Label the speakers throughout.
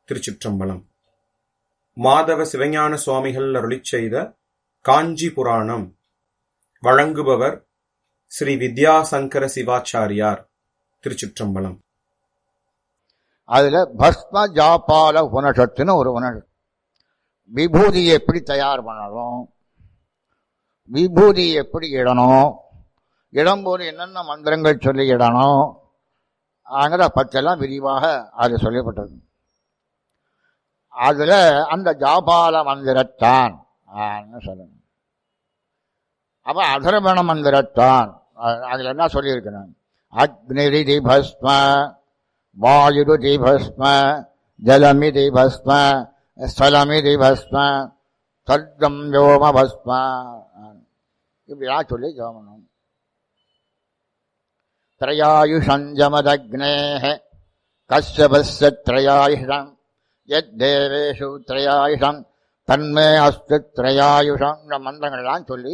Speaker 1: திருச்சிற்றம்பலம். மாதவ சிவஞான சுவாமிகள் அருளிச் செய்த காஞ்சி புராணம். வழங்குபவர் ஸ்ரீ வித்யாசங்கர சிவாச்சாரியார். திருச்சிற்றம்பலம்.
Speaker 2: அதுல பஸ்ம ஜாபால உபனிஷத்துன்னு ஒரு உபனிஷத். விபூதியை எப்படி தயார் பண்ணணும், விபூதி எப்படி இடணும், இடம்போது என்னென்ன மந்திரங்கள் சொல்லி இடணும் அங்கிற பற்றெல்லாம் விரிவாக அது சொல்லப்பட்டது. அதுல அந்த ஜாபால மந்திரத்தான் சொல்லணும். அப்ப அதர்வண மந்திரத்தான் அதுல என்ன சொல்லியிருக்கணும்? அக்னிரிதி பஸ்ம, வாயுருதி பஸ்ம, ஜலமிதி பஸ்ம, ஸ்தலமிதி பஸ்ம, சர்க்கம் யோம பஸ்ம, இப்படிலாம் சொல்லி ஜோமனும். திரையாயுஷஞ்சமதக்னேஹ கஸ்யபஸ்ய திரையாயுஷம் யத்தேவேஷு திரையாயுஷம் தன்மே அஸ்து திரையாயுஷம் மந்திரங்கள்லாம் சொல்லி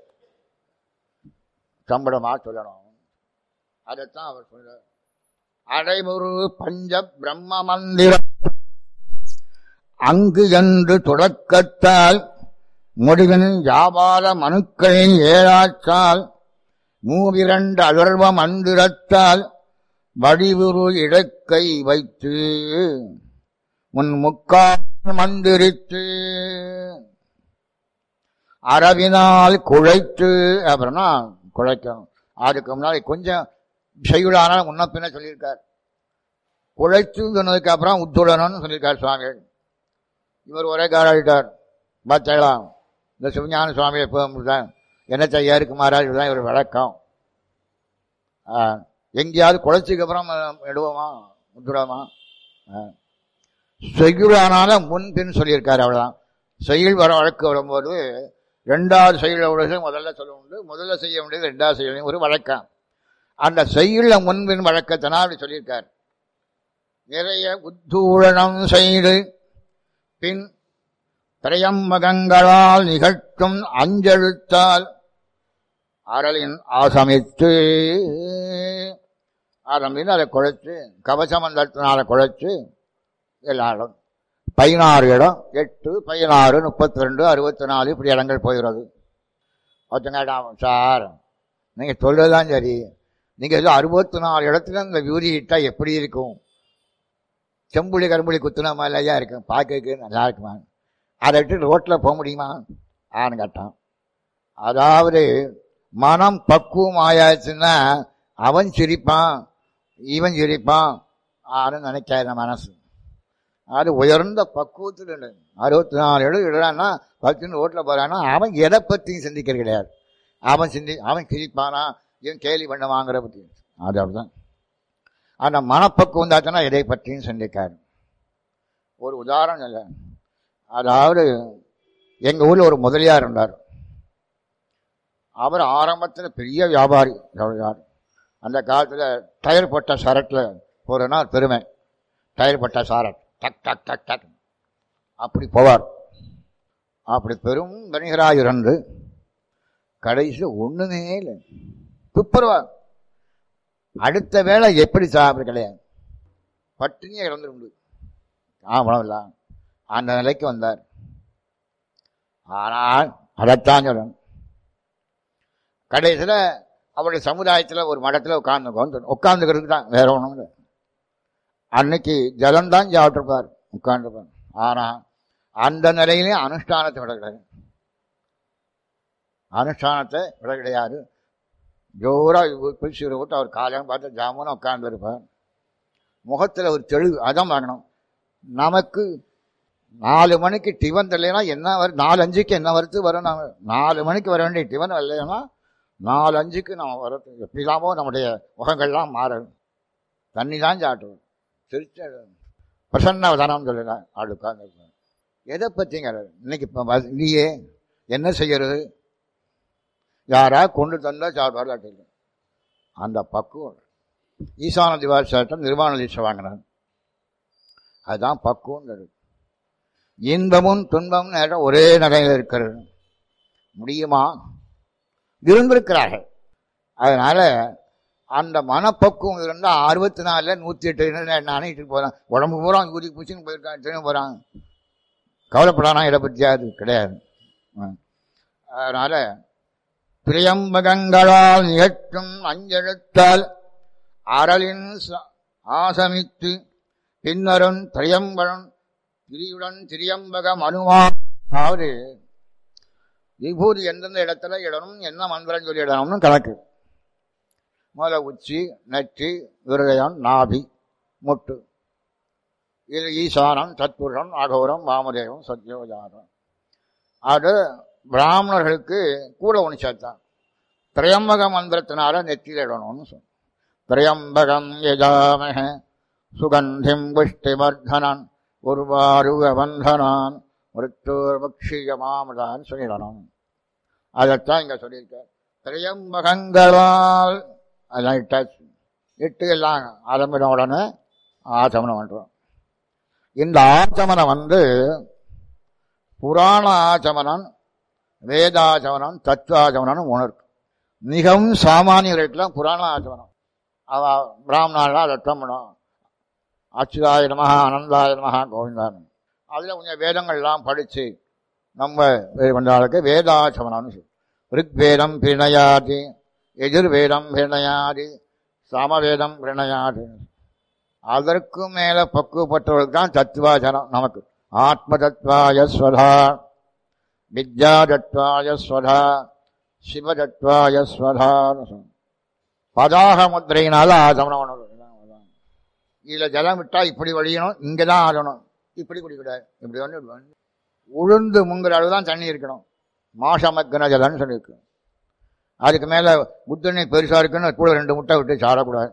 Speaker 2: சம்பளமா சொல்லணும். அதைத்தான் அவர் சொல்ற. அடைமுரு பஞ்ச பிரம்ம மந்திரம் அங்கு என்று தொடக்கத்தால் முடிவின் வியாபார மனுக்களின் ஏழாச்சால் மூவிரண்டு அகர்வ மந்திரத்தால் வடிவுரு இடக்கை வைத்து உன் முக்கால் மந்திரித்து அரவினால் குழைத்து, அப்புறம்னா குழைக்கணும். அதுக்கு முன்னாடி கொஞ்சம் செய்யுளான முன்ன பின்ன சொல்லியிருக்கார். குழைத்து சொன்னதுக்கு அப்புறம் உத்துடணும்னு சொல்லியிருக்கார் சுவாமிகள். இவர் ஒரே காராடிட்டார். பார்த்தலாம் இந்த சிவஞான சுவாமி எப்போ என்ன செய்ய இருக்குமாறா, இதுதான் இவர் வழக்கம். எங்கேயாவது குழைச்சிக்கு அப்புறம் எடுவோமா உத்துடமா? செய்யுளானால முன்பின் சொல்லியிருக்காரு. அவ்வளவுதான். செயல் வர வழக்கு வரும்போது ரெண்டாவது செயல் முதல்ல சொல்ல உண்டு, முதல்ல செய்ய வேண்டியது ரெண்டாவது செயல் ஒரு வழக்கம். அந்த செய்யுள்ள முன்பின் வழக்கத்தினா அப்படி சொல்லியிருக்கார். நிறைய உத்தூழனம் செய்து பின் திரையம்பகங்களால் நிகழ்த்தும் அஞ்செழுத்தால் அரளின் ஆசமித்து, ஆரம்பின்னு அதை குழைச்சு கவசமந்தத்தினால குழைச்சு எல்லாரும் 16 இடம், 8, 16, 32, 64 இப்படி இடங்கள் போகிறது. ஒருத்தங்க சார் நீங்க சொல்றதுதான் சரி, நீங்க ஏதோ 64 இடத்துல இந்த வியூதி இட்டா எப்படி இருக்கும்? செம்புளி கரும்புளி குத்துன மாதிரியா இருக்கும், பார்க்க நல்லா இருக்குமா? அதை விட்டு ரோட்டில் போக முடியுமா ஆன்னு கேட்டான். அதாவது மனம் பக்குவம் ஆயாச்சுன்னா அவன் சிரிப்பான் இவன் சிரிப்பான் ஆன்னு நினைக்காத மனசு. அது உயர்ந்த பக்குவத்தில் 64 இடம் இடுறான்னா 10 ரோட்டில் போறான்னா அவன் எதை பற்றியும் சிந்திக்கிறது கிடையாது. அவன் சிரிப்பானா இவன் கேலி பண்ண வாங்குற பற்றி. அது அப்படிதான். அந்த மனப்பக்குவம் தாச்சுன்னா எதை பற்றியும் சிந்திக்காரு. ஒரு உதாரணம் இல்லை. அதாவது எங்க ஊர்ல ஒரு முதலியார் இருந்தார். அவர் ஆரம்பத்தில் பெரிய வியாபாரி. அந்த காலத்துல டயர் போட்ட சரட்ல போறேன்னா பெருமை. டயர் போட்ட சாரட் டக் டக் டக் டக் அப்படி போவார். அப்படி பெரும் வணிகராக இருந்து கடைசி ஒண்ணுமே இல்லை, துப்புருவார். அடுத்த வேலை எப்படி சாப்பிட கிடையாது, பட்டினியே இறந்துருண்டு. உணவில்ல அந்த நிலைக்கு வந்தார். ஆனால் அதைத்தான் சொல்லணும். கடைசியில் அவருடைய சமுதாயத்தில் ஒரு மடத்தில் உட்கார்ந்துக்கிறதுக்கு தான், வேற ஒன்றும் இல்லை. அன்னைக்கு ஜலம்தான் சாப்பிட்டுருப்பார், உட்கார்ந்துருப்பார். ஆனால் அந்த நிலையிலேயே அனுஷ்டானத்தை விட கிடையாது. அனுஷ்டானத்தை விட கிடையாது. ஜோரா பிடிச்சு விட்டு அவர் காலையும் பார்த்து ஜாமுன்னு உட்கார்ந்து இருப்பார். முகத்தில் ஒரு தெளிவு. அதான் வாங்கணும். நமக்கு 4 மணிக்கு டிஃபன் இல்லைன்னா என்ன வரும், 4:05க்கு என்ன வருது வரும். நாங்கள் 4 மணிக்கு வர வேண்டிய டிஃபன் இல்லைன்னா 4:05க்கு நம்ம வர எப்படிலாமோ நம்முடைய முகங்கள்லாம் மாறும். தண்ணி தான் சாப்பிடுவோம். சிரிச்ச பிரசன்ன வதனம் சொல்லலாம். ஆள் உட்கார்ந்து எதை பற்றிங்க இன்னைக்கு இல்லையே, என்ன செய்யறது? யாரா கொண்டு தந்தா சாப்பிடுவார். அந்த பக்குவம் ஈசான திவாசம் நிர்வாண தீட்சை வாங்கினார். அதுதான் பக்குவம். இன்பமும் துன்பமும் ஒரே நிலையில் இருக்கிறது முடியுமா? இருந்திருக்கிறார்கள். அதனால அந்த மனப்பக்குவம் இருந்தால் 64 108 நினைட்டு போறான். உடம்பு பூரா ஊதி பூச்சின்னு போயிருக்கான், திரும்ப போறான். கவலைப்படானா இதை பற்றியாது கிடையாது. அதனால திரியம்பகங்களால் நிகழ்த்தும் அஞ்செழுத்தால் அரளின் ஆசமித்து பின்னரும் திரியம்பழம் திரியுடன் திரியம்பக மனுவா. அதாவது விபூதி எந்தெந்த இடத்துல இடணும், என்ன மந்திரம் சொல்லி இடணும்னு கணக்கு. முதல்ல உச்சி, நெற்றி, விருதயம், நாபி, முட்டு. இது ஈசானம், தத்புருஷம், அகோரம், வாமதேவம், சத்யோஜானம். அது பிராமணர்களுக்கு கூட ஒன்று சேர்த்தான். திரையம்பக மந்திரத்தினால நெற்றியில் இடணும்னு சொன்ன. திரையம்பகம் யஜாமஹ சுகந்திம் புஷ்டிவர்தனன் உர்வாருகவந்தனான் மிருத்தூர்பக்ஷியமாமதான் சொல்லிடணும். அதைத்தான் இங்க சொல்லியிருக்க. திரையம்பகங்களால் அதெல்லாம் இட்டாச்சு. இட்டு எல்லாம் ஆரம்பின உடனே ஆச்சமனம் பண்றோம். இந்த ஆச்சமனம் புராண ஆச்சமனம், வேதாச்சமனம், தத்துவாச்சமனம் உணர்வு. மிகவும் சாமானியர்களுக்கெல்லாம் புராண ஆச்சமனம். அவ பிராமணாலாம் ரத்தம் பண்ணும். அச்சுதாய நமஹா, அனந்தாய நமஹா, கோவிந்தான். அதில் கொஞ்சம் வேதங்கள்லாம் படித்து நம்ம பண்ணுறாளுக்கு வேதாச்சமனம்னு சொல்லி. ரிக்வேதம் பிரணயாதி, எதிர்வேதம் பிரணயாதி, சமவேதம் பிரணயாது. அதற்கு மேலே பக்குவப்பட்டவர்களுக்கு தான் தத்துவாச்சனம். நமக்கு ஆத்ம தத்வாய ஸ்வதா, வித்யா தத்வாய ஸ்வதா, சிவ தத்வாய ஸ்வதான்னு சொன்ன. பதாக முத்திரையினால ஆசமனம் பண்ணணும். இதில் ஜலம் விட்டா இப்படி வழியணும், இங்கே தான் ஆடணும், இப்படி குடிக்கூடாது. இப்படி வந்து உளுந்து முங்குற அளவு தான் தண்ணி இருக்கணும். மாசமக்கன ஜலம்னு சொல்லியிருக்கு. அதுக்கு மேலே புத்தண்ணி பெருசாக இருக்குன்னு கூட 2 முட்டை விட்டு சாடக்கூடாது.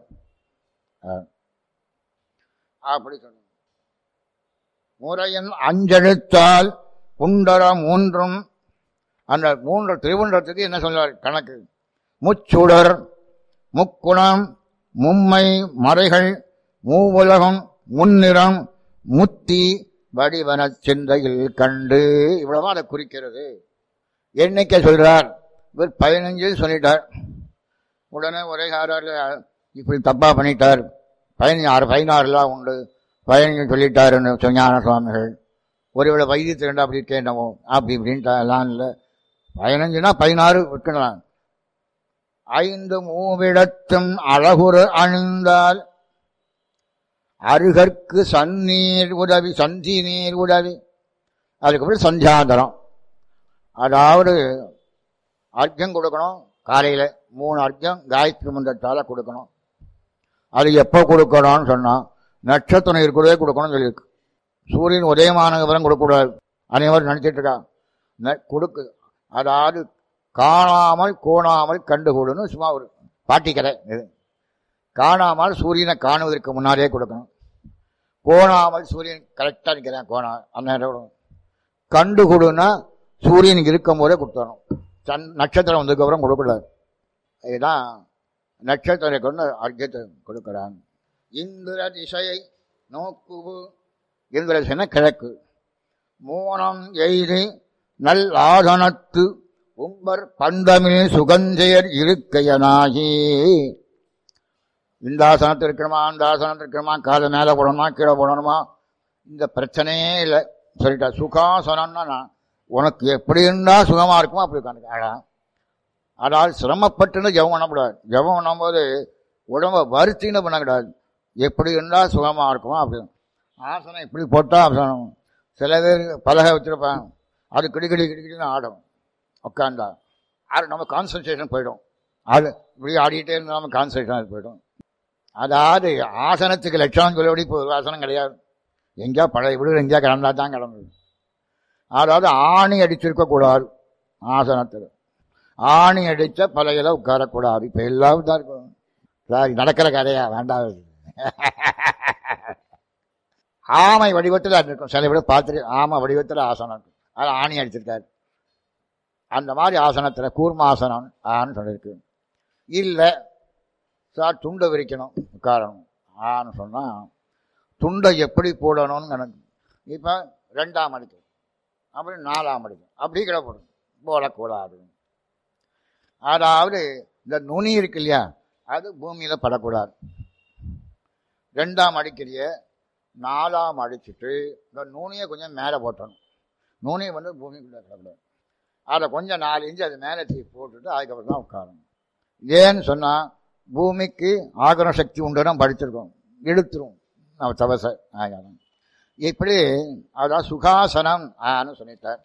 Speaker 2: அப்படி சொன்ன. முறையின் அஞ்செழுத்தால் புண்டர மூன்றும். அந்த 3 திருவுண்டத்துக்கு என்ன சொல்றார் கணக்கு? முச்சுடர், முக்குணம், மும்மை, மறைகள், மூவுலகம், முன்னிறம், முத்தி, வடிவன சிந்தையில் கண்டு. இவ்வளவா அதை குறிக்கிறது. எண்ணிக்கை சொல்றார். இவர் 15 சொல்லிட்டார். உடனே ஒரே காரில் இப்படி தப்பா பண்ணிட்டார். 16 உண்டு, 15 சொல்லிட்டாருன்னு ஞான சுவாமிகள். ஒருவேளை வைத்தியத்திரண்டா அப்படி இருக்கேன்னவோ அப்படி இப்படின்ட்டா எல்லாம் இல்லை. 15னா 16 விற்கலாம். 5 மூவிடத்தும் அழகுறு அணிந்தால் அருகற்கு சந்நீர் உதவி, சந்தி நீர் உதவி. அதுக்கப்புறம் சந்தியாந்தரம். அதாவது அர்க்கம் கொடுக்கணும். காலையில் 3 அர்க்கம் காயத்ரி மந்திரத்தால் கொடுக்கணும். அது எப்போ கொடுக்கணும்னு சொன்னால் நட்சத்திரம் இருக்கிறதே கொடுக்கணும்னு சொல்லியிருக்கு. சூரியன் உதயமானவரம் கொடுக்கக்கூடாது. அனைவரும் நினைச்சிட்டு இருக்கா கொடுக்கு. அதாவது காணாமல் கோணாமல் கண்டுகொடுன்னு சும்மா ஒரு பாட்டிக்கரை. இது காணாமல் சூரியனை காணுவதற்கு முன்னாடியே கொடுக்கணும். கோணாமல் சூரியன் கரெக்டாக நிற்கிறேன் கோணா அந்த நேரம் கண்டுகொடுன்னா சூரியனுக்கு இருக்கும் போதே கொடுத்தணும். நட்சத்திரம் வந்ததுக்கப்புறம் கொடுக்கூடாது. இதுதான் நட்சத்திரம் கொண்டு அர்க்கத்தை கொடுக்கிறாங்க. இந்திர திசையை நோக்கு. இந்திர திசைனா கிழக்கு. மூனம் எய்தி நல் ஆதனத்து உம்பர் பந்தமிழ் சுகஞ்செயர் இருக்கையனாகி. இந்த ஆசனத்தில் இருக்கணுமா, அந்த ஆசனத்தில் இருக்கணுமா, காலை மேலே போடணுமா, கீழே போடணுமா, இந்த பிரச்சனையே இல்லை சொல்லிட்டா. சுகாசனம்னா உனக்கு எப்படி இருந்தால் சுகமாக இருக்குமோ அப்படி உட்காந்து. அதாவது சிரமப்பட்டுன்னு ஜெபம் பண்ணக்கூடாது. ஜெபம் பண்ணும்போது உடம்பை வருத்தின்னு பண்ணக்கூடாது. எப்படி இருந்தால் சுகமாக இருக்குமோ அப்படி. ஆசனம் இப்படி போட்டால் ஆசனம். சில பேர் பலகை வச்சுருப்பாங்க, அது கிடிக்கிடி கிடிக்கிடின்னு ஆடும். உட்காந்தா அது நம்ம கான்சன்ட்ரேஷன் போயிடும். அது இப்படி ஆடிக்கிட்டே இருந்தால் நம்ம கான்சன்ட்ரேஷன் போயிடும். அதாவது ஆசனத்துக்கு லட்சணம் சொல்லபடி இப்போ ஆசனம் கிடையாது. எங்கேயா பழைய வீடு எங்கேயா கிடந்தா தான் கிடந்தது. அதாவது ஆணி அடிச்சிருக்கக்கூடாது. ஆசனத்தில் ஆணி அடித்த பழையில உட்காரக்கூடாது. இப்போ எல்லாரும் தான் இருக்கும். சாரி, நடக்கிற கதையா வேண்டாம். ஆமை வடிவத்தில் அது இருக்கும். சில பேர் பார்த்துட்டு ஆமை வடிவத்தில் ஆசனம் இருக்கும். அது ஆணி அடிச்சிருக்காரு. அந்த மாதிரி ஆசனத்தில் கூர்மாசனம் ஆன்னு சொல்லியிருக்கு. இல்லை சார் துண்டை விரிக்கணும் உட்காரணும் ஆன்னு சொன்னால் துண்டை எப்படி போடணும்னு எனக்கு இப்போ 2ஆம் அடிக்கும், அப்படி 4ஆம் அடிக்கும், அப்படி கிடப்படும் போடக்கூடாது. அதாவது இந்த நுனி இருக்கு இல்லையா, அது பூமியில படக்கூடாது. 2ஆம் அடிக்கிறிய 4ஆம் அடிச்சுட்டு இந்த நூனையை கொஞ்சம் மேலே போட்டணும். நூனை பூமிக்குள்ள கிடக்கூடாது. அதை கொஞ்சம் 4 இன்ச்சு அது மேலே தூக்கி போட்டுட்டு அதுக்கப்புறம் தான் உட்காரணும். ஏன்னு சொன்னா பூமிக்கு ஆகர சக்தி உண்டுன்னு படிச்சிருக்கோம், இழுத்துரும் நம்ம தவச ஆகாரம். இப்படி அதான் சுகாசனம் சொல்லிட்டார்.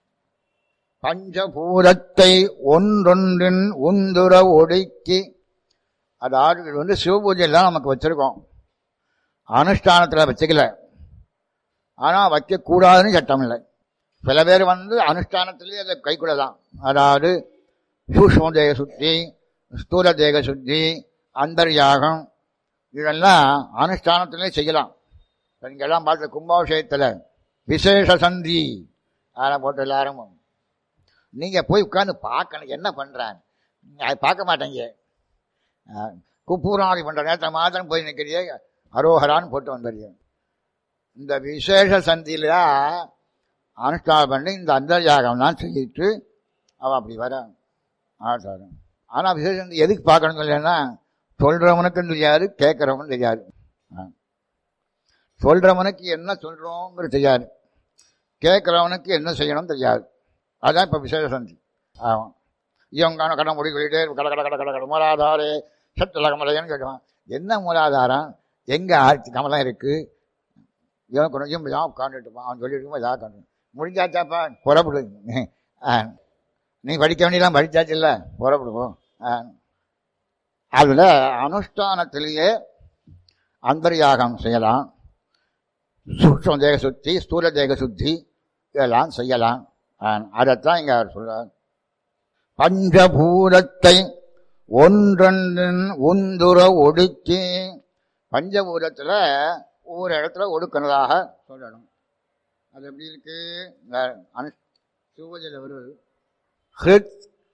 Speaker 2: பஞ்சபூதத்தை ஒன்றொன்றின் உந்துர ஒடுக்கி, அதாவது சிவபூஜையெல்லாம் நமக்கு வச்சிருக்கோம், அனுஷ்டானத்தில் வச்சுக்கல. ஆனால் வைக்கக்கூடாதுன்னு சட்டம் இல்லை. சில பேர் அனுஷ்டானத்திலேயே அதை கைக்குள்ளதான். அதாவது சூக்ஷ்ம தேக சுத்தி, ஸ்தூல தேக சுத்தி, அந்தர்யாகம் இதெல்லாம் அனுஷ்டானத்திலே செய்யலாம். நீங்கெல்லாம் பார்த்த கும்பாபிஷேகத்தில் விசேஷ சந்தி அதெல்லாம் போட்டு எல்லாரும் நீங்க போய் உட்காந்து பார்க்கணும் என்ன பண்றான். அதை பார்க்க மாட்டேங்க. குப்பூராதி பண்ற நேரத்தை மாத்திரம் போய் நிற்கிறிய அரோகரான்னு போட்டு வந்துடுறீங்க. இந்த விசேஷ சந்தியில அனுஷ்டானம் பண்ணி இந்த அந்தர்யாகம் தான் செய்யிட்டு அவன் அப்படி வர ஆட்டாரம். ஆனால் விசேஷ சந்தி எதுக்கு பார்க்கணும் இல்லைன்னா சொல்றவனுக்கும் தெரியாது, கேட்கறவனும் தெரியாது. சொல்றவனுக்கு என்ன சொல்றோங்கிறது தெரியாது, கேட்கிறவனுக்கு என்ன செய்யணும் தெரியாது. அதுதான் இப்போ விசேஷ சந்தி. ஆமாம், இவங்கான கடை முடி சொல்லிட்டு கட கட கட கட கட மூலாதாரே சட்டல கமலையான்னு கேட்குவான். என்ன மூலாதாரம், எங்கே ஆட்சி கமலம் இருக்கு, இவன் கொஞ்சம் தான் உட்காந்துட்டுப்பான். அவன் சொல்லிட்டு இதாக உட்காந்து முடிஞ்சாச்சாப்பா புறப்படு, நீ படிக்க வேண்டியெல்லாம் படித்தாச்சு இல்லை, புறப்படுவோம். அதில் அனுஷ்டானத்திலேயே அந்தர்யாகம் செய்யலாம், சூக்ஷ்ம தேக சுத்தி, ஸ்தூல தேக சுத்தி இதெல்லாம் செய்யலாம். அதைத்தான் இங்க அவர் சொல்றார். பஞ்சபூதத்தை ஒன்றொன்றின் உந்துர ஒடுக்கி, பஞ்சபூதத்துல ஒவ்வொரு இடத்துல ஒடுக்கிறதாக சொல்லணும். அது எப்படி இருக்கு, சிவஜல வருவது ஹிருத்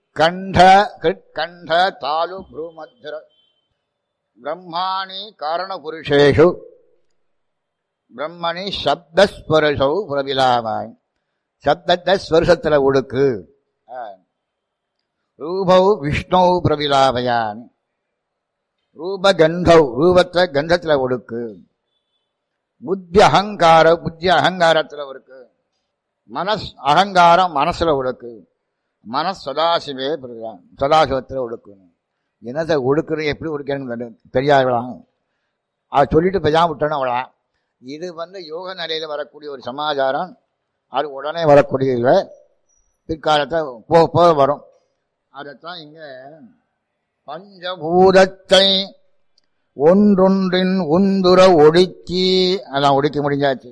Speaker 2: கண்ட தாலு ப்ரூமத்ர பிரம்மாணி காரண புருஷேஷு பிரம்மணி சப்தஸ்வரசௌ பிரபிலாமாய். சப்தத்தை ஸ்வரசத்துல ஒடுக்கு. ரூபௌ விஷ்ணு பிரபிலாபயான். ரூபகந்தௌ ரூபத்தை கந்தத்துல ஒடுக்கு. புத்தி அகங்காரத்துல ஒடுக்கு. மனஸ் அகங்காரம் மனசுல ஒடுக்கு. மனஸ் சதாசிவே சதாசிவத்துல ஒடுக்கணும். என்னத்தை ஒடுக்குறது எப்படி ஒடுக்கணும்னு தெரியாதவளாம். அதை சொல்லிட்டு பெஜாம விட்டோன்னு அவளா. இது யோக நிலையில வரக்கூடிய ஒரு சமாச்சாரம். அது உடனே வரக்கூடிய பிற்காலத்தை போக போக வரும். அதைத்தான் இங்க பஞ்சபூதத்தை ஒன்றொன்றின் உந்துர ஒடுக்கி, அதான் ஒடுக்கி முடிஞ்சாச்சு.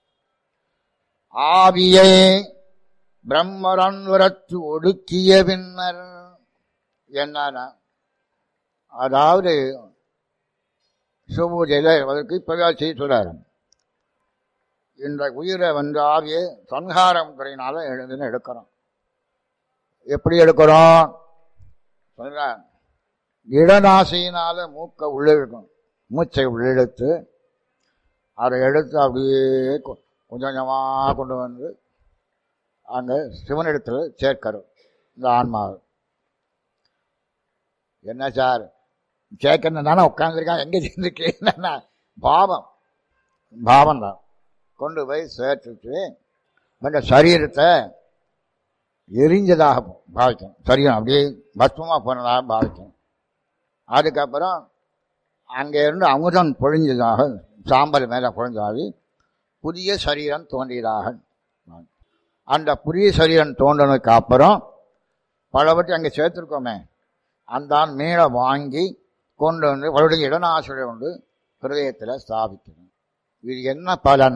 Speaker 2: ஆவியை பிரம்மரன்வரத்து ஒடுக்கிய பின்னர் என்ன, அதாவது சிவபூஜையில அதற்கு இப்பவே செய்ய சொல்றாரு. இந்த உயிரை ஆவியை சங்காரம் துறையினால எழுதுன்னு எடுக்கிறோம். எப்படி எடுக்கிறோம் சொல்ற, இடநாசியினால மூக்கை உள்ளிழுக்கும். மூச்சை உள்ளிழுத்து அதை எடுத்து அப்படியே கொஞ்சம் கொஞ்சமாக கொண்டு வந்து அங்கே சிவனிடத்தில் சேர்க்கிறோம். இந்த ஆன்மாவை என்ன சார் சேர்க்கணும் தானே உட்காந்துருக்கான், எங்கே சேர்ந்துருக்கேன்னா பாவம் தான் கொண்டு போய் சேர்த்துட்டு கொஞ்சம் சரீரத்தை எரிஞ்சதாக பாவிக்கும். சரீரம் அப்படியே பஸ்மமாக போனதாக பாவிக்கும். அதுக்கப்புறம் அங்கே இருந்து அமுதம் பொழிஞ்சதாக, சாம்பல் மேலே பொழிஞ்சாகி புதிய சரீரம் தோன்றியதாக. அந்த புதிய சரீரம் தோன்றினதுக்கு அப்புறம் பலவற்றை அங்கே சேர்த்துருக்கோமே, அந்த மேலே வாங்கி கொண்டு வந்து அவருடைய இடநாசிரியை கொண்டு ஹிருதயத்தில் ஸ்தாபிக்கணும். இது என்ன பலன்?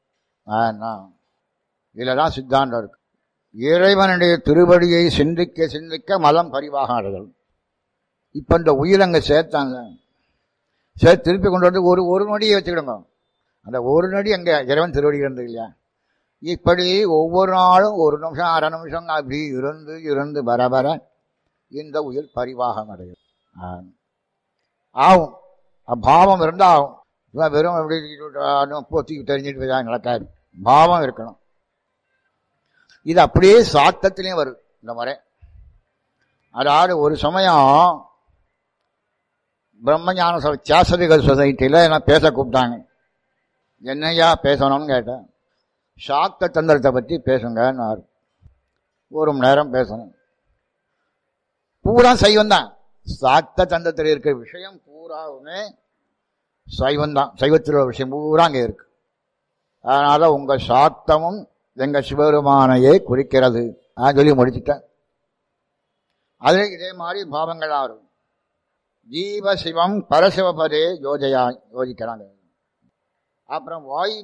Speaker 2: இதில் தான் சித்தாந்தம் இருக்கு. இறைவனுடைய திருவடியை சிந்திக்க சிந்திக்க மலம் பரிவாக அடைதல். இப்போ இந்த உயிர் அங்கே சேர்த்தாங்க, திருப்பி கொண்டு வந்து ஒரு நொடியை வச்சுக்கிடுங்க. அந்த ஒரு நொடி அங்கே இறைவன் திருவடி இருந்தது இல்லையா? இப்படி ஒவ்வொரு நாளும் 1 நிமிஷம் 1/2 நிமிஷம் அப்படி இருந்து வர வர இந்த உயிர் பரிவாகம் அடையும். ஆகும், பாவம் இருந்தால் ஆகும். வெறும் எப்படி போத்திக்கு தெரிஞ்சுட்டு நடக்காது. பாவம் இருக்கணும். இது அப்படியே சாத்தத்திலையும் வரும் இந்த முறை. அதாவது ஒரு சமயம் பிரம்மஞான தியாசரிகள் சொசைட்டியில் என்ன பேச கூப்பிட்டாங்க. என்னையா பேசணும்னு கேட்டேன். சாக்த தந்திரத்தை பற்றி பேசுங்கன்னு 1 மணி நேரம் பேசணும். பூரா சைவம் தான். சாக்த தந்திரத்தில் இருக்கிற விஷயம் பூராவுமே சைவம் தான். சைவத்தில் உள்ள விஷயம் பூரா அங்கே இருக்கு. அதனால உங்க சாக்தமும் எங்க சிவபெருமானையே குறிக்கிறது நான் சொல்லி முடிச்சுட்டேன். அதே இதே மாதிரி பாவங்கள் ஆறும். ஜீவ சிவம் பரசிவபதே யோசிக்கிறாங்க. அப்புறம் வாயு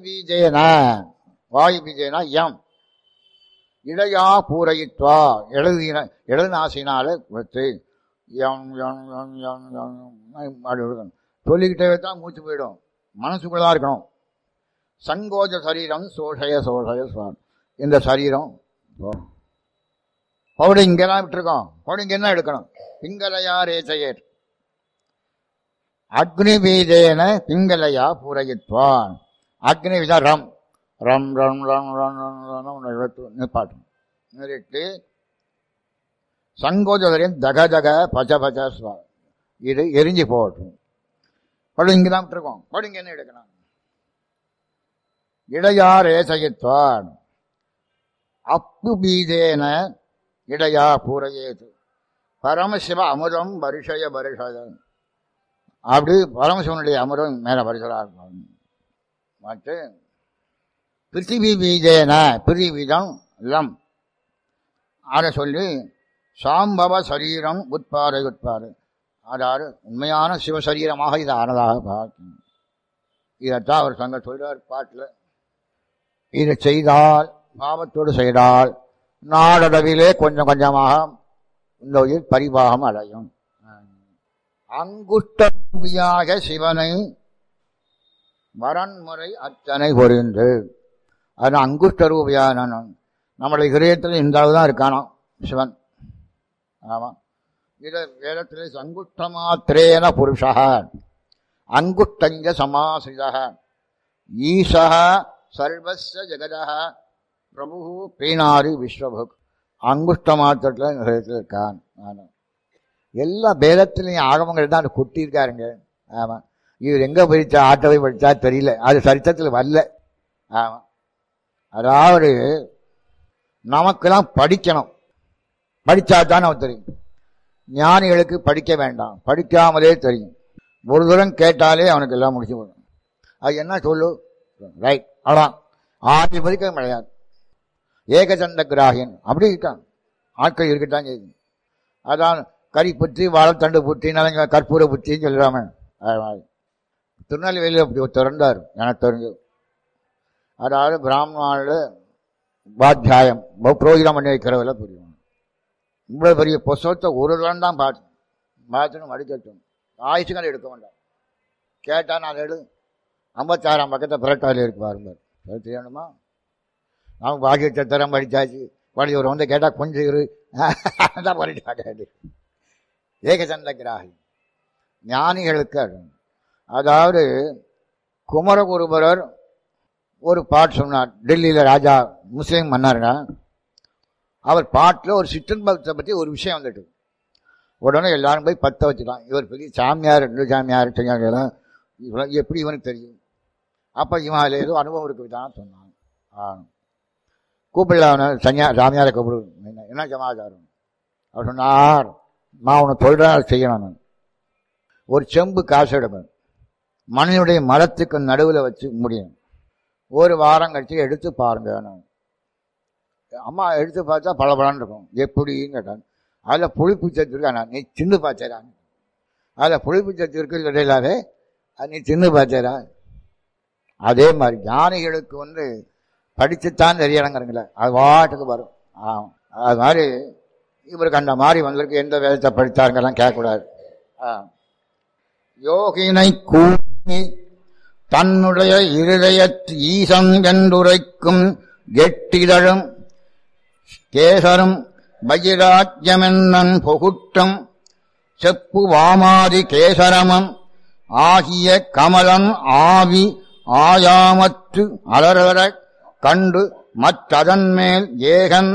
Speaker 2: பீஜேனா யம் இடையா பூரையித்வா இடது நாசினால சொல்லிக்கிட்டே தான் மூச்சு போயிடும். மனசுக்குள்ளதான் இருக்கணும். சங்கோஜ சரீரம் சோஷய இந்த சரீரம் பவுடை இங்கெல்லாம் விட்டுருக்கோம். பவுடை இங்க என்ன எடுக்கணும்? பிங்கலையா ரேச்சையர் அக்னி பீஜேன பிங்கலையா பூரயித்வான். அக்னி பீஜா ரம் ரம் ரம் ரம் ரம் ரம் நிப்பாட்டும். நிறுத்தி சங்கோஜரின் தக தக பச்ச பச்ச இது எரிஞ்சு போகட்டும். படு இங்கதான் விட்டுருக்கோம். படு இங்க என்ன எடுக்கணும்? இடையா ரேசயித்வான் அப்பு பீஜேன இடையா பூரையேது பரமசிவ அமுதம் வருஷய அப்படி பரமசிவனுடைய அமுதம் மேல வருஷரா இருக்கும். மற்ற பிருத்திவி பீஜேன பிரிவிதம் லம் அதை சொல்லி சாம்பவ சரீரம் உட்பாடு அதாவது உண்மையான சிவசரீரமாக இது ஆனதாக பார்க்கணும். இதைத்தான் அவர் சங்க சொல்றார் பாட்டில். இதை செய்தால் பாவத்தோடு செய்தால் நாடளவிலே கொஞ்சம் கொஞ்சமாக இந்த உயிர் பரிபாகம் அடையும். அங்குஷ்டரூபியாக சிவனை வரன்முறை அத்தனை பொறிந்து அது அங்குஷ்டரூபியான நம்முடைய இதயத்தில் இந்த அளவு தான் இருக்கானோ சிவன். ஆமா, இதை வேதத்திலே அங்குஷ்ட மாத்திரேன புருஷா அங்குஷ்டங்க சமாசிதா ஈசா சர்வஸ்ய ஜெகதா பிரபு பீனாரி விஸ்வபுக். அங்குஷ்ட மாத்திரத்தில் இருக்கான். எல்லா வேதத்திலையும் ஆகமங்கள் தான் கொட்டியிருக்காருங்க. ஆமா, இவர் எங்க படிச்சா ஆட்டவை படிச்சா தெரியல, அது சரித்திரத்தில் வரல. ஆமா, அதாவது நமக்கெல்லாம் படிக்கணும். படிச்சா தான் நமக்கு தெரியும். ஞானிகளுக்கு படிக்க வேண்டாம், படிக்காமலே தெரியும். ஒரு தூரம் கேட்டாலே அவனுக்கு எல்லாம் முடிச்சு போடும். அது என்ன சொல்லு ரைட் அவ்வளோதான். ஆதி மதிக்க கிடையாது. ஏகசந்த கிராகியன் அப்படி இருக்கான். ஆட்கள் இருக்கத்தான் செய்யும். அதான் கறி புத்தி வாழைத்தண்டு புத்தி நலங்க கற்பூர புத்தின்னு சொல்றாம. திருநெல்வேலியில் அப்படி திறந்தார் எனக்கு தெரிஞ்சு. அதாவது பிராமணாவோட உபாத்தியாயம் புரோகிதம் பண்ணி வைக்கிறவங்கள புரியும். இவ்வளோ பெரிய புஸ்தகத்தை ஒரு ரன் தான் பார்த்துன்னு மடிக்கட்டும். ஆயுசுகள் எடுக்க வேண்டாம். கேட்டால் நான் எடு 56ஆம் பக்கத்தை புரட்டாவில் இருக்கு பாருங்க. செய்யணுமா? நமக்கு பாக்கிய சத்திரம் படித்தாச்சு. படி ஒரு வந்து கேட்டால் கொஞ்சம் இரு தான் படித்தாங்க. ஏகசந்த கிராகி ஞானிகளுக்கு. அதாவது குமரகுருபரர் ஒரு பாட்டு சொன்னார். டெல்லியில் ராஜா முஸ்லீம் மன்னருங்க. அவர் பாட்டில் ஒரு சிற்றன்பத்தை பற்றி ஒரு விஷயம் வந்துட்டு உடனே எல்லாரும் போய் பற்ற வச்சுட்டான். இவர் பெரிய சாமியார், 2 சாமியார் செய்யாங்கலாம். எப்படி இவனுக்கு தெரியும்? அப்போ இவன் அதில் ஏதோ அனுபவம் இருக்குதான் சொன்னான். கூப்பிடல அவனை சாமியாரை கூப்பிடு. என்ன சமாச்சாரம்? அவர் சொன்னார், நான் உன்னை சொல்கிறேன் செய்யணும். ஒரு செம்பு காசு எடுப்பேன், மனிதனுடைய மரத்துக்கு நடுவில் வச்சு முடியும். 1 வாரம் கழிச்சு எடுத்து பாருங்க. அம்மா எடுத்து பார்த்தா பளபளன்னு இருக்கும். எப்படின்னு கேட்டான். அதில் புளிப்பு சத்து இருக்கா? நீ தின்னு பார்த்தேரா? அதில் புளிப்பு சத்து இருக்கு இடையிலாவே நீ தின்னு பார்த்தேரா? அதே மாதிரி ஞானிகளுக்கு படிச்சுத்தான் தெரியணுங்கிறீங்களே, அது வாட்டுக்கு வரும். அது மாதிரி இவருக்கு அந்த மாதிரி வந்திருக்கு. எந்த வேதத்தை படித்தாருங்கெல்லாம் கேட்கக்கூடாது. யோகினை கூறி தன்னுடைய இருதயத்து ஈசன் என்றுரைக்கும் கெட்டிதழும் கேசரும் பகிராஜ்யமென்னன் பொகுட்டம் செப்பு வாமாதி கேசரமம் ஆகிய கமலன் ஆவி ஆயாமற்று அலரர கண்டு மற்றதன் மேல் ஏகன்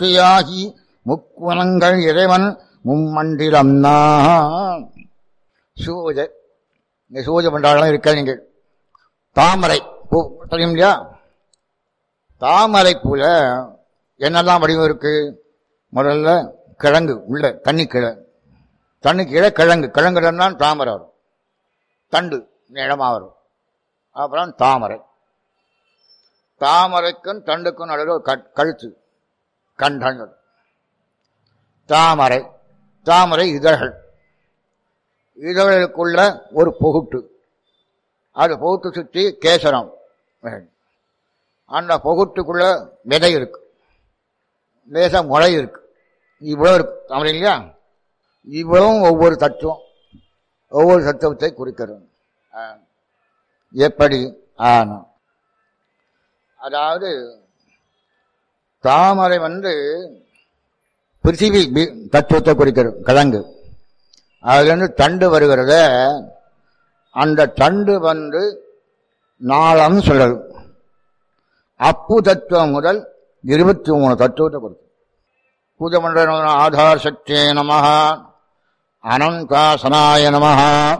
Speaker 2: மும்மூர்த்தியாகி முக்குணங்கள் இறைவன் மும்மண்டிலம். சூஜை, இங்க சூஜை பண்றாலும் இருக்க. நீங்க தாமரை பூ தெரியும் இல்லையா? தாமரை பூல என்னெல்லாம் வடிவம் இருக்கு? முதல்ல கிழங்கு உள்ள தண்ணி கீழே கிழங்கு, கிழங்குல தாமரை வரும், தண்டு நிலமா வரும். அப்புறம் தாமரை, தாமரைக்கும் தண்டுக்கும் நடுவில் கழுத்து கண்டங்கள். தாமரை, தாமரை இதழ்கள், இதழ்களுக்குள்ள ஒரு பொகுட்டு, அது பொகுட்டு சுற்றி கேசரம். அந்த பொகுட்டுக்குள்ள விதை இருக்கு, லேச முளை இருக்கு. இவ்வளவு இருக்கு தாமரை இல்லையா? இவ்வளவும் ஒவ்வொரு தத்துவம், ஒவ்வொரு தத்துவத்தை குறிக்கிறது. எப்படி? அதாவது தாமரை பிருத்திவி தத்துவத்தை குறிக்கிறது, கிழங்கு. அதுல இருந்து தண்டு வருகிறத, அந்த தண்டு நாளம் சொல்றது. அப்பு தத்துவம் முதல் 23 தத்துவத்தை கொடுத்து பூஜை பண்ற ஆதார் சக்தியே நமஹ, அனந்தாசனாய நமஹ,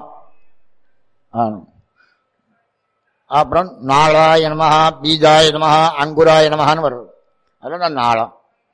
Speaker 2: அப்புறம் நாளாய நமஹ, பீஜாய நமஹ, அங்குராய நமஹான்னு வருது. அதெல்லாம் நாளம்.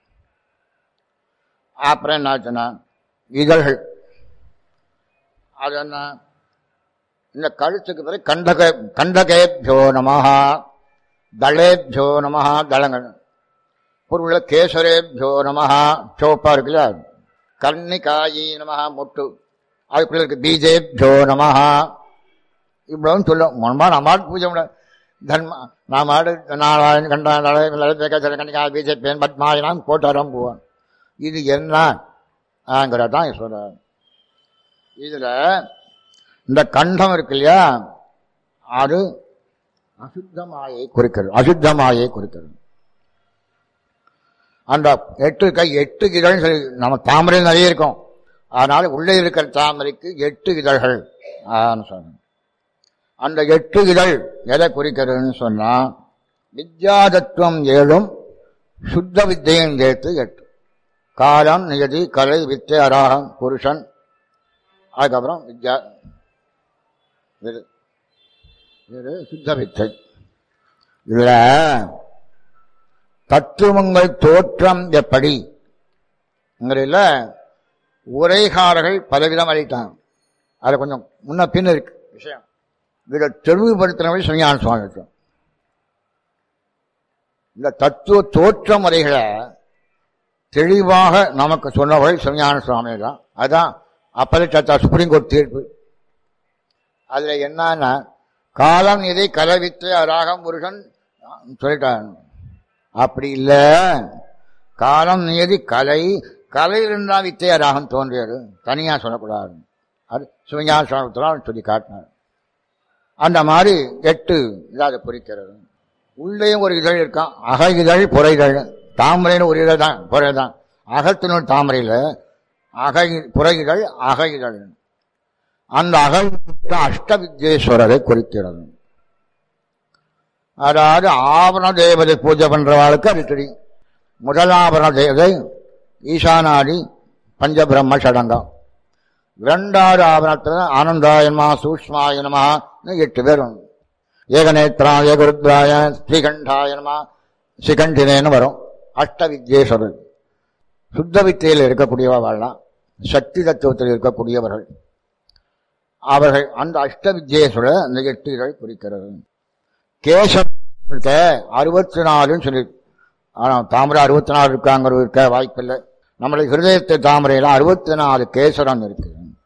Speaker 2: அப்புறம் என்னாச்சுன்னா இதழ்கள், அது என்ன? இந்த கழுத்துக்கு பிறகு கண்டகேபியோ நமஹ, தளேபியோ நமஹ, தளங்கள். பொருள கேசரேபியோ நமஹ, சோப்பா இருக்குல்ல, கர்ணிகாயி நமஹ, மொட்டு. அதுக்குள்ள இருக்கு பீஜேபியோ நமஹ. இவ்வளவு சொல்லும். நம்மாடு பூஜை தர்ம நாமாடு நாளாயன் கண்டா பிஜேபி பத்மாயினாம் போட்டாரம் போவான். இது என்னதான் சொல்ற. இதுல இந்த கண்டம் இருக்கு இல்லையா, அது அசுத்தமாயை குறிக்கிறது. அந்த 8 இதழ் நம்ம தாமரையில் நிறைய இருக்கும். அதனால உள்ளே இருக்கிற தாமரைக்கு 8 இதழ்கள் சொன்ன. அந்த 8 இதழ் எதை குறிக்கிறதுன்னு சொன்னா, வித்யாதத்துவம் 7, சுத்த வித்தையும் சேர்த்து 8. காலம், நியதி, கலை, வித்தை, அராகம், புருஷன், அதுக்கப்புறம் வித்யா, சுத்த வித்தை. இதுல தத்துவங்கள் தோற்றம் எப்படி உரைகாரர்கள் பலவிதம் அளித்தாங்க. அது கொஞ்சம் முன்ன பின்ன இருக்கு விஷயம். இதை தெளிவுபடுத்தினவை சிவஞான சுவாமி. இந்த தத்துவ தோற்ற முறைகளை தெளிவாக நமக்கு சொன்னவர்கள் சிவஞான சுவாமி தான். அதான் அப்பா சுப்ரீம் கோர்ட் தீர்ப்பு. அதுல என்னன்னா, காலம் இதை கலவித்து ராகம் புருஷன் சொல்லிட்டாங்க. அப்படி இல்ல, காலம் நியதி கலையிலிருந்தா வித்தைய ராகம் தோன்றியது, தனியா சொல்லக்கூடாது. அது சிவஞான சுவாமி சொல்லி காட்டினார். அந்த மாதிரி 8 இதாக குறிக்கிறது. உள்ளேயும் ஒரு இதழ் இருக்கான், அக இதழ் புற இதழ். தாமரைன்னு ஒரு இதழ் தான், புற தான். அகத்தினுள் தாமரையில் புற இதழ் அக இதழ். அந்த அக அஷ்டவித்யேஸ்வரரை குறிக்கிறது. அதாவது ஆவரண தேவதை பூஜை பண்றவாளுக்கு அது தெரியும். முதலாவரண தேவதை ஈசானாதி பஞ்சபிரம்ம சடங்கம். 2வது ஆவரணத்துல ஆனந்தாயனமா, சூஷ்மாயனமா 8 பேர். ஏகநேத்ராய குருத்ராய ஸ்ரீகண்டாயனமா, சிகண்டினேன்னு வரும். அஷ்டவித்யேஸ்வரர் சுத்த வித்தையில் இருக்கக்கூடியவர்கள்லாம், சக்தி தத்துவத்தில் இருக்கக்கூடியவர்கள். அவர்கள் அந்த அஷ்டவித்யேஸ்வரர் அந்த 8 இதழ் குறிக்கிறது. கேசம் 64 சொல்லி, ஆனா தாமரை 64 இருக்காங்கிறது இருக்க வாய்ப்பில்லை. நம்முடைய ஹிருதயத்தை தாமரையில 64 கேசரம் இருக்கு.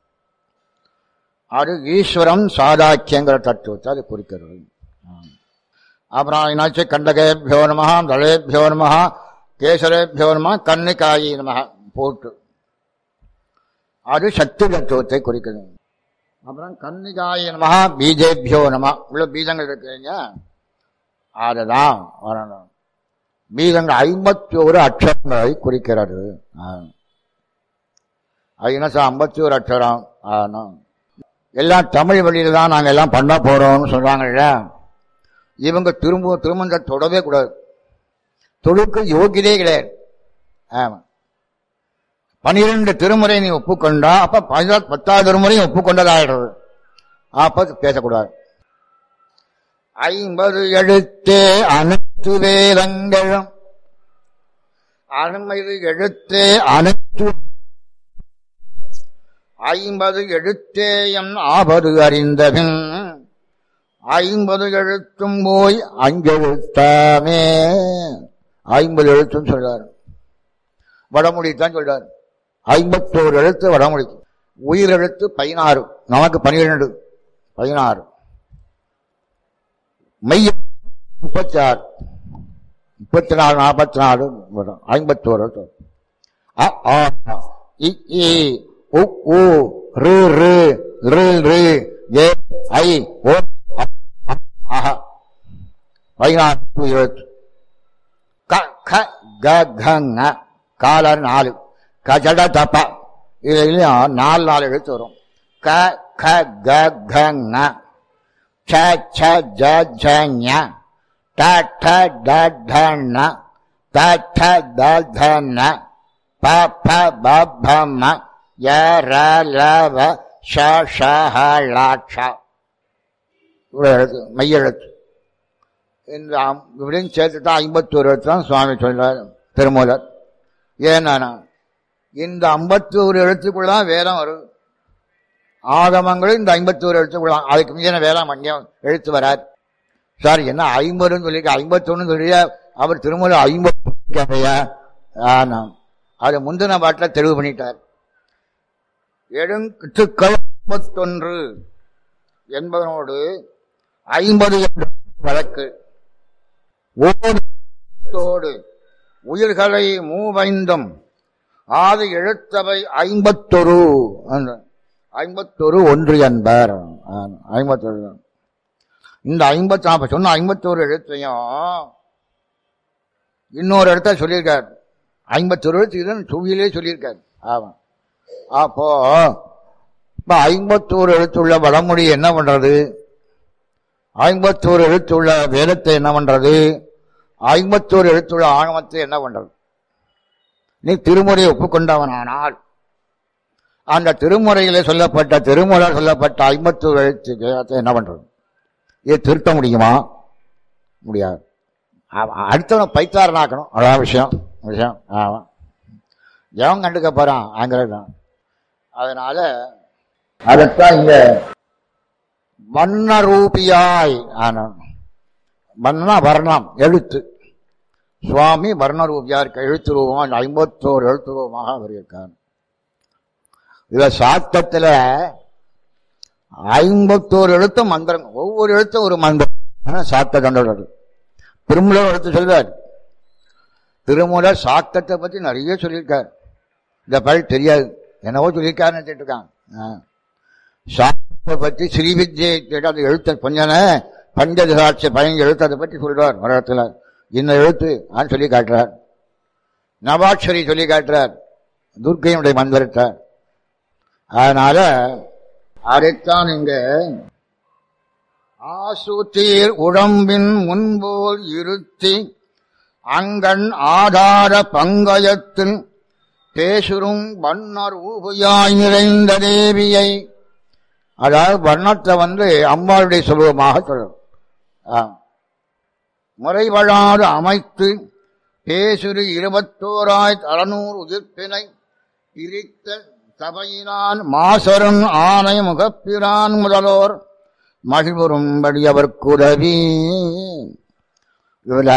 Speaker 2: அது ஈஸ்வரம் சாதாக்கியங்கிற தத்துவத்தை அது குறிக்கிறது. அப்புறம் என்னாச்சு, கண்டகேபியோ நமஹ, தளேபியோ நமஹ, கேசரேபியோ நமஹ, கன்னிகாயி நமஹ போட்டு, அது சக்தி தத்துவத்தை குறிக்கிறது. அப்புறம் கன்னிகாயி நமஹ, பீஜேபியோ நமஹ, உள்ள பீஜங்கள் இருக்குங்க, அதுதான் வரணும். பீஜங்கள் 51 அக்ஷரங்களை குறிக்கிறது. அது என்ன சார் 51 அக்ஷரம்? எல்லாம் தமிழ் வழியில தான் நாங்கள் எல்லாம் பண்ண போறோம்னு சொல்றாங்கல்ல. இவங்க திருமணத்தை தொடவே கூடாது, தொழுக்கு யோகியதே கிடையாது. ஆமா, 12 திருமுறை நீ ஒப்புக்கொண்டா அப்ப 10வது திருமுறையும் ஒப்புக்கொண்டதாயிடுறது. அப்ப பேசக்கூடாது. 50 எழுத்தே அனைத்து வேதங்களும் 50 எழுத்தே அனைத்து 50 எழுத்தேயம் ஆவது அறிந்தபின் 50 எழுத்தும் போய் 5 எழுத்தாமே. 50 எழுத்தும் சொல்றாரு. வடமொழித்தான் சொல்றாரு. 51 எழுத்து வடமொழி. உயிரெழுத்து 16, நமக்கு 12, 16. மெய் 36, 34, 44, 51 எழுத்து. இ இ உ உ ரு ரு ரு ரு ஏ ஐ ஓ ஆஹா 16 எழுத்து. க க க க ங காலர் 4 கஜட தப்ப இதுலயும் 4 எழுத்து வரும். க க க க ங ச ச ஜ ஜ ஞ ட ட ட ட ந த ட த த ந ப ப ப ப ம ய ர ல வ ஷ ஷ ஹ ழ ஷ எழுத்து மெய்யெழுத்து. இந்த இப்படின்னு சேர்த்துதான் 51 எழுத்து தான் சுவாமி சொல்றார் திருமூலர். ஏன்னா இந்த 51 எழுத்துக்குள்ளதான் வேதம் வரும். ஆகமங்களும் இந்த 51 எழுத்துக்குள்ள. அதுக்கு மீதான வேதம் அங்கேயும் எழுத்து வராது. சார் என்ன 50 சொல்லி 51 சொல்லியா அவர் திருமூலர் 50 அது முந்தின பாட்டில் தெளிவு பண்ணிட்டார். எழுத்துக்கள் 51 என்பதனோடு 50 வழக்கு ஓடு உயிர்களை மூவைந்தும் ஆதி எழுத்தவை 51 51 ஒன்று என்பர். 51 இந்த 50 சொன்ன 51 எழுத்தையும் இன்னொரு இடத்த சொல்லியிருக்கார். 51 எழுத்து இதுன்னு சுவியிலே சொல்லியிருக்காரு. ஆமா. அப்போ இப்ப 51 எழுத்துள்ள வடமொழி என்ன பண்றது? 51 எழுத்துள்ள வேதத்தை என்ன பண்றது? 51 எழுத்துள்ள ஆகமத்தை என்ன பண்றது? நீ திருமுறையை ஒப்புக்கொண்டவனானால் அந்த திருமுறையிலே சொல்லப்பட்ட திருமூலர் சொல்லப்பட்ட 51 எழுத்து வேதத்தை என்ன பண்றது? இது திருத்த முடியுமா? முடியாது. அடுத்தவனை பைத்தாரனாக்கணும். அதான் விஷயம். ஆமா. எவன் கண்டுக்க போறான்? ஆங்கிலம். அதனால அதத்தான் இங்க வர்ணரூபியாய் வர்ணா வர்ணம் எழுத்து. சுவாமி வர்ணரூபியா இருக்க எழுத்து ரூபமா 51 எழுத்து ரூபமாக அவர் இருக்கார். இத சாத்தத்துல 51 எழுத்தும் மந்திரம். ஒவ்வொரு எழுத்தும் ஒரு மந்திரம். சாத்த கண்டது திருமூலர் எடுத்து சொல்வார். திருமூலர் சாத்தத்தை பத்தி நிறைய சொல்லியிருக்கார். இந்த பழம் தெரியாது என்னவோ சொல்லியிருக்காருன்னு கேட்டுருக்காங்க. சாத்தத்தை பத்தி ஸ்ரீவித்யை கேட்டால் எழுத்த கொஞ்சன பஞ்சசாட்சி 15 எழுத்து அதை பற்றி சொல்றார். மரத்துல இந்த எழுத்து சொல்லி காட்டுறார். நவாட்சரி சொல்லி காட்டுறார். துர்க்கையினுடைய மந்திரத்தை. அதனால அதைத்தான் இங்க ஆசுத்தீர் உடம்பின் முன்போல் இருத்தி அங்கண் ஆதார பங்கயத்தில் பேசுறும் வண்ணர் ஊபுயாய் நிறைந்த தேவியை. அதாவது வர்ணத்தை அம்பாளுடைய சுலபமாக சொல்லும். முறைபடாது அமைத்து பேசுறு 21,600 உதிர்ப்பினை பிரித்த சபையினான் மாசரன் ஆணை முகப்பிரான் முதலோர் மகிழ்வுறும்படி அவருக்கு உதவி. இதுல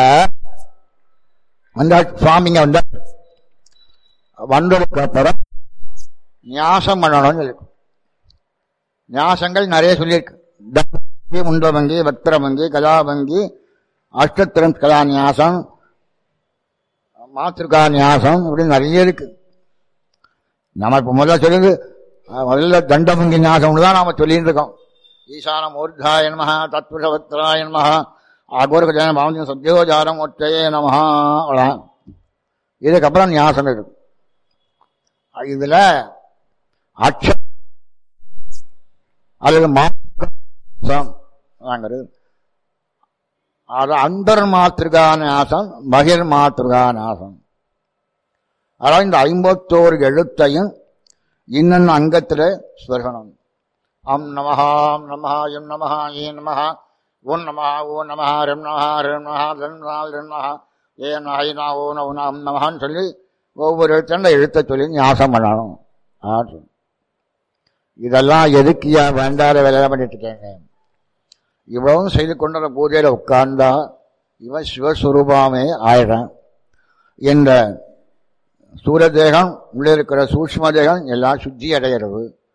Speaker 2: சுவாமிங்க வந்ததுக்கு அப்புறம் நியாசம் பண்ணணும்னு சொல்லி நியாசங்கள் நிறைய சொல்லியிருக்கு. முண்டபங்கி, வக்திரபங்கி, கலாபங்கி, அஷ்டத்திரம் கலா நியாசம், மாத்திருக்கா நியாசம், இப்படி நிறைய இருக்கு. நம்ம இப்ப முதல்ல தண்டபங்கி நியாசம் தான் நாம சொல்லிட்டு இருக்கோம். ஈசான மூர்த்தாய நமஹ, தத்புருஷவத்ராய நமஹ, அகோரகஜன பாவஞ்ச சத்யோஜாரம் ஒற்றையே நமஹா. இதுக்கப்புறம் நியாசம் இருக்கு. இதுல அக்ஷ அல்லது மாத்திரம் அது அந்தர் மாத்திருகா நியாசம், பகிர் மாத்திருகா நியாசம். அதாவது இந்த 51 எழுத்தையும் இன்னொன்று அங்கத்தில் சொல்லணும். அம் நமஹா அம் நமஹா எம் நமஹா ஏ நமஹா ஓம் நமஹா ஓ நமஹா ரெம் நமஹா ரெம் நமஹா ரெம் நமஹா ரெம் நமஹா ஏ நாயினா ஓ நவுனா அம் நமஹான்னு சொல்லி ஒவ்வொரு எழுத்த எழுத்தை சொல்லி ஞாபகம் பண்ணணும். இதெல்லாம் எதுக்கு வேண்டாத வேலையெல்லாம் பண்ணிட்டு இருக்கேங்க. இவ்வளவும் செய்து கொண்ட பூஜையில உட்கார்ந்தா இவன் சிவஸ்வரூபமே ஆயிடும். இந்த சூரிய தேகம் உள்ளே இருக்கிற சூட்சும தேகம் எல்லாம் சுத்தி அடைகிறது.